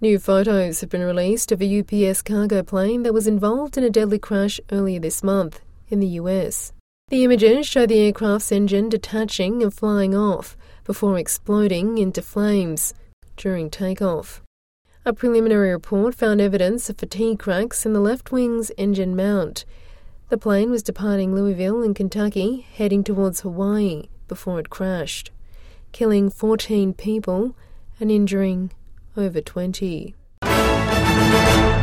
New photos have been released of a UPS cargo plane that was involved in a deadly crash earlier this month in the US. The images show the aircraft's engine detaching and flying off before exploding into flames during takeoff. A preliminary report found evidence of fatigue cracks in the left wing's engine mount. The plane was departing Louisville in Kentucky, heading towards Hawaii before it crashed, killing 14 people and injuring over 20.